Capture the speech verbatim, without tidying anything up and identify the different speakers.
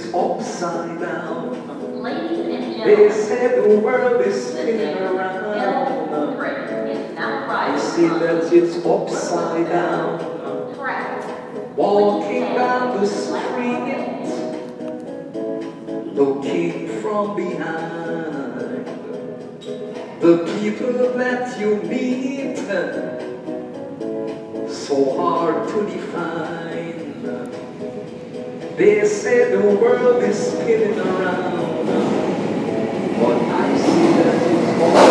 Speaker 1: it's upside down.
Speaker 2: Ladies and
Speaker 1: They
Speaker 2: gentlemen,
Speaker 1: say the world is
Speaker 2: the
Speaker 1: spinning
Speaker 2: station
Speaker 1: around.
Speaker 2: L three is now
Speaker 1: I
Speaker 2: arriving
Speaker 1: see
Speaker 2: on
Speaker 1: that it's upside down.
Speaker 2: track.
Speaker 1: Walking down the street, looking from behind. The people that you meet, so hard to define. They say the world is spinning around, but I see that it's all